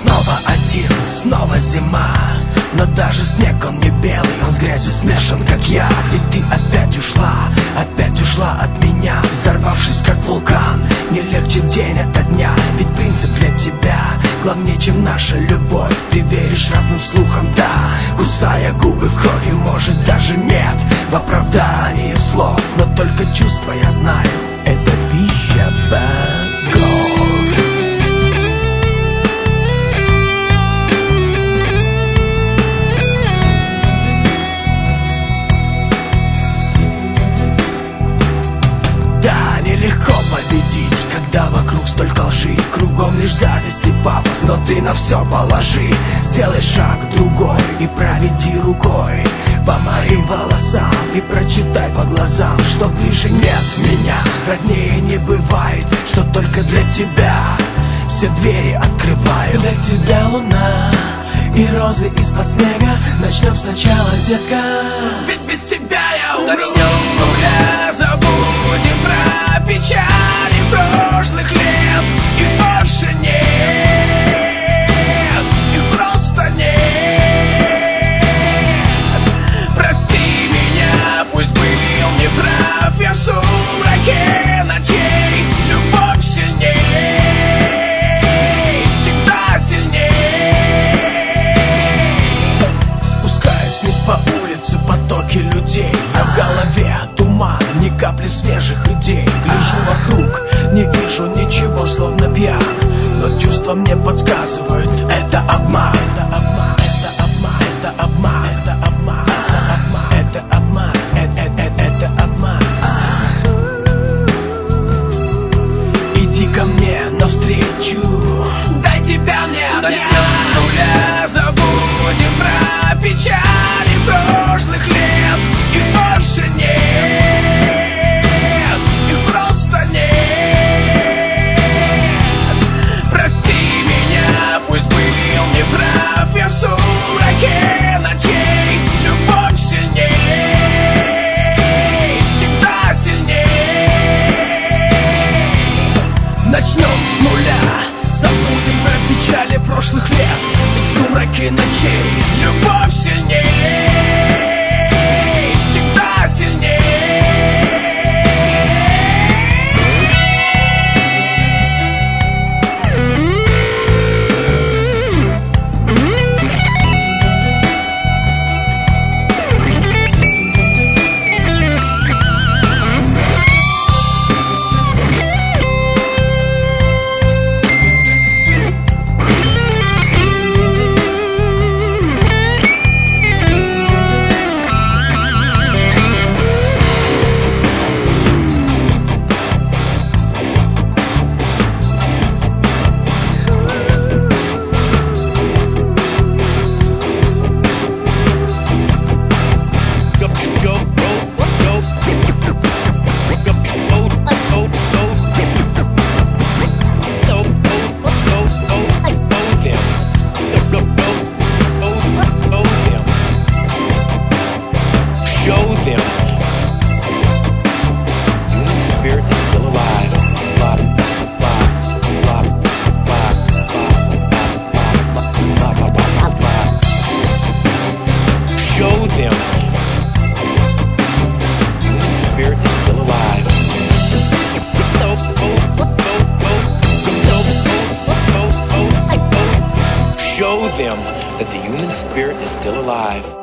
снова один, снова зима. Но даже снег, он не белый, он с грязью смешан, как я. И ты опять ушла от меня, взорвавшись, как вулкан. Не легче день ото дня, ведь принцип для тебя главнее, чем наша любовь. Ты веришь разным слухам, да, кусая губы в кровь. И может даже нет в оправдании слов, но только чувства я знаю, это пища богов. Да, нелегко победить, когда вокруг столько лжи. Кругом лишь зависть и пафос, но ты на все положи. Сделай шаг другой и проведи рукой по моим волосам и прочитай по глазам, что ближе нет меня, роднее не бывает, что только для тебя все двери открываю. Для тебя луна и розы из-под снега. Начнем сначала, детка, ведь без тебя я умру. Начнем с нуля, забудем про печали прошлых лет. И больше нет, их просто нет. Прости меня, пусть был неправ я в сумраке ночей. Любовь сильней, всегда сильней. По улице потоки людей, а в голове туман, ни капли свежих идей. Гляжу вокруг, не вижу ничего, словно пьян, но чувства мне подсказывают, это обман. Это обман, это обман, это обман, это обман, это обман, это обман. Иди ко мне навстречу, дай тебя мне обнять. Начнем с нуля, забудем про печали прошлых лет. И больше нет, их просто нет. Прости меня, пусть был неправ я в сумраке ночей. Любовь сильней, всегда сильней. Начнем с нуля, забудем про печали прошлых лет. Ведь в сумраке ночей любовь сильней, всегда сильней. Show them that the human spirit is still alive.